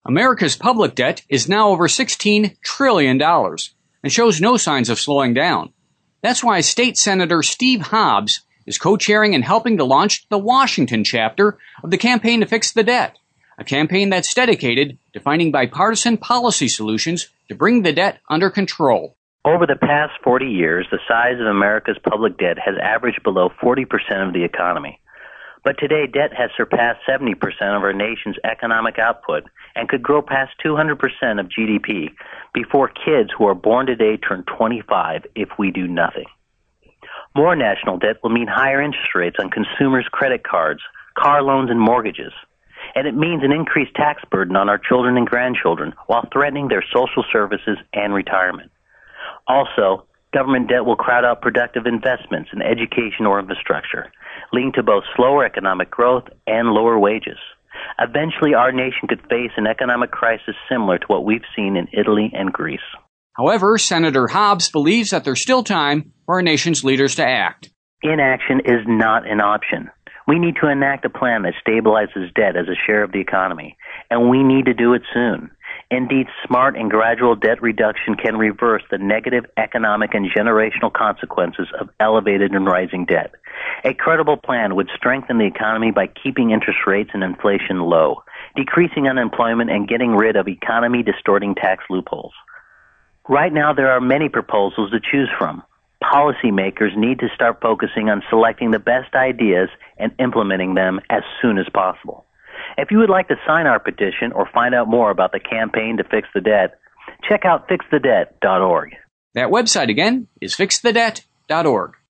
America's public debt is now over $16 trillion and shows no signs of slowing down. That's why State Senator Steve Hobbs is co-chairing and helping to launch the Washington chapter of the Campaign to Fix the Debt, a campaign that's dedicated to finding bipartisan policy solutions to bring the debt under control. Over the past 40 years, the size of America's public debt has averaged below 40% of the economy. But today, debt has surpassed 70% of our nation's economic output and could grow past 200% of GDP before kids who are born today turn 25 if we do nothing. More national debt will mean higher interest rates on consumers' credit cards, car loans, and mortgages. And it means an increased tax burden on our children and grandchildren while threatening their social services and retirement. Also, government debt will crowd out productive investments in education or infrastructure, leading to both slower economic growth and lower wages. Eventually, our nation could face an economic crisis similar to what we've seen in Italy and Greece. However, Senator Hobbs believes that there's still time for our nation's leaders to act. Inaction is not an option. We need to enact a plan that stabilizes debt as a share of the economy, and we need to do it soon. Indeed, smart and gradual debt reduction can reverse the negative economic and generational consequences of elevated and rising debt. A credible plan would strengthen the economy by keeping interest rates and inflation low, decreasing unemployment, and getting rid of economy-distorting tax loopholes. Right now, there are many proposals to choose from. Policymakers need to start focusing on selecting the best ideas and implementing them as soon as possible. If you would like to sign our petition or find out more about the campaign to fix the debt, check out fixthedebt.org. That website again is fixthedebt.org.